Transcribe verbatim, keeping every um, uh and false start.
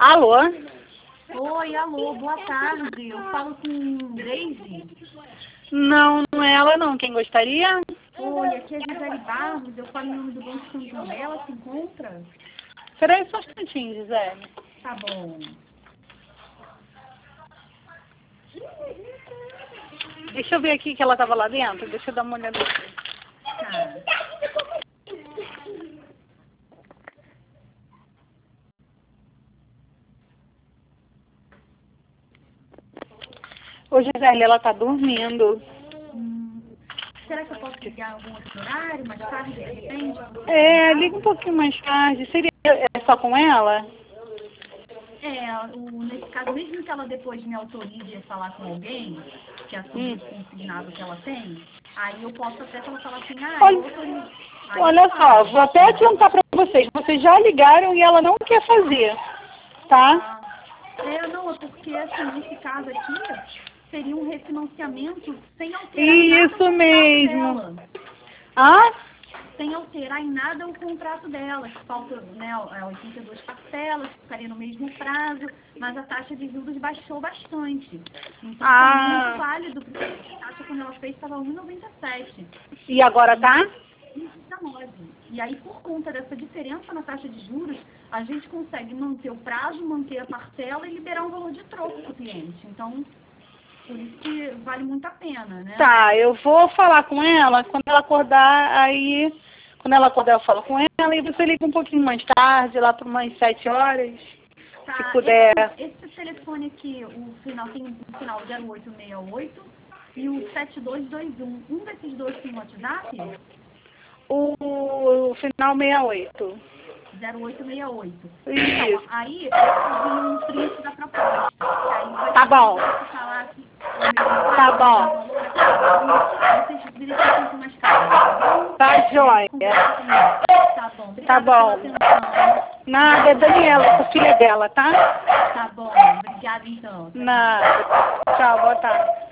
Alô? Oi, alô, boa tarde. Eu falo com Grace. Não, não é ela não. Quem gostaria? Oi, aqui é Gisele Barros. Eu falo em nome do Banco Santander. Ela se encontra? Espera aí só um instantinho, Gisele. Tá bom. Deixa eu ver aqui que ela estava lá dentro. Deixa eu dar uma olhada aqui. Tá. Ô, Gisele, ela tá dormindo. Hum, será que eu posso ligar em algum outro horário, mais tarde, de repente? É, liga um pouquinho mais tarde. Seria é só com ela? É, o, nesse caso, mesmo que ela depois me autorize a falar com alguém, que é sobre Hum. o consignado que ela tem, aí eu posso até ela falar assim, ah, Olha, eu autorizo. Aí olha eu só, falo. vou até adiantar para vocês. Vocês já ligaram e ela não quer fazer, tá? Ah, é, não, é porque, assim, nesse caso aqui, seria um refinanciamento sem alterar em nada o Isso contrato mesmo. dela. Ah? Sem alterar em nada o contrato dela, que falta, né, é, oitenta e duas parcelas, que ficaria no mesmo prazo, mas a taxa de juros baixou bastante. Então, tá Ah. muito válido, porque a taxa, quando ela fez, estava um vírgula noventa e sete. E agora tá? E aí, por conta dessa diferença na taxa de juros, a gente consegue manter o prazo, manter a parcela e liberar um valor de troco para o cliente. Então, por isso que vale muito a pena, né? Tá, eu vou falar com ela. Quando ela acordar, aí... Quando ela acordar, eu falo com ela. E você liga um pouquinho mais tarde, lá por umas sete horas. Tá, Se puder. esse, esse telefone aqui, o final tem o final zero oito seis oito e o sete dois dois um. Um desses dois tem WhatsApp? O, o final sessenta e oito. zero oito seis oito. Isso. Então, aí eu pedi um print da proposta. Que aí vai Tá bom. falar que Tá bom. vocês verificam com mais calma. Tá joia. Tá bom. Obrigada Tá bom. pela atenção. Nada, é Daniela, a filha dela, tá? Tá bom. Obrigada então. Nada. Tchau, boa tarde.